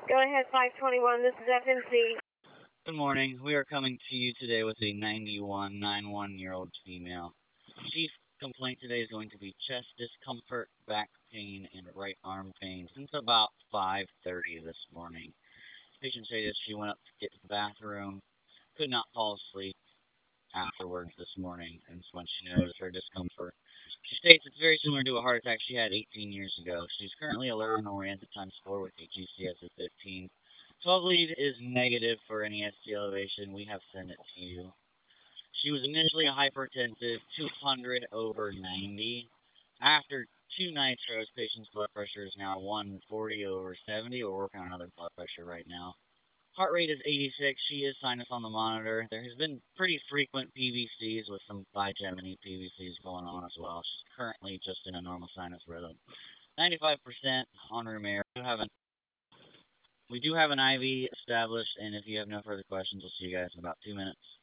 Go ahead, 521. This is FNC. Good morning. We are coming to you today with a 91-year-old female. Chief complaint today is going to be chest discomfort, back pain, and right arm pain since about 5:30 this morning. Patient stated she went up to get to the bathroom, could not fall asleep afterwards this morning, and when she noticed her discomfort. She states it's very similar to a heart attack she had 18 years ago. She's currently a learner-oriented ×4 with a GCS of 15. 12 lead is negative for any ST elevation. We have sent it to you. She was initially a hypertensive, 200 over 90. After two nitros, patient's blood pressure is now 140 over 70. We're working on another blood pressure right now. Heart rate is 86. She is sinus on the monitor. There has been pretty frequent PVCs with some bigeminy PVCs going on as well. She's currently just in a normal sinus rhythm. 95% on room air. We do have an IV established, and if you have no further questions, we'll see you guys in about 2 minutes.